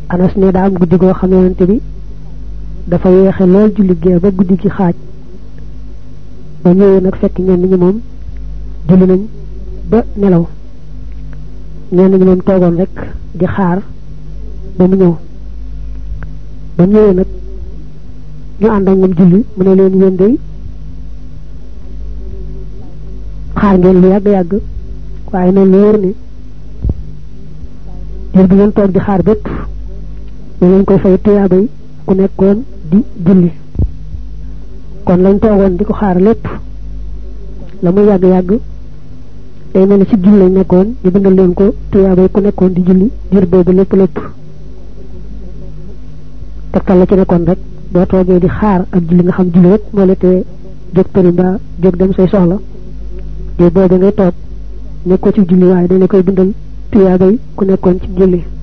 Anas ne daa am guddi goo xam yonante bi dafa yeexe lool julli gee ba guddi gi xaaj ba ñëwee nag fekk ñenn ñi moom julli nañ ba nelaw ñenn ñi moom toogoon rek di xaar ba mu ñëw ba ñëwee nag ñu ànd ak moom julli mu ne leen yéen day xaar ngeen lu yàgg waaye noonu lu wóor ni diir bi ngeen toog di xaar bépp ñu leen koy fay tuyaabay ku nekkoon di julli kon lañ toogoon di ko xaar lépp la muy yàgg day mel ni ci julli lañ nekkoon ñu bindal leen ko tuyaabay ku nekkoon di julli diir boobu lépp tegtal la ci nekkoon rek boo toogee di xaar ak julli nga xam julli rek moo la tee jóg tëri mbaa jóg dem say soxla diir boobu ngay toog nekkoo ci julli waaye dañ la koy bindal tuyaabay ku nekkoon ci julli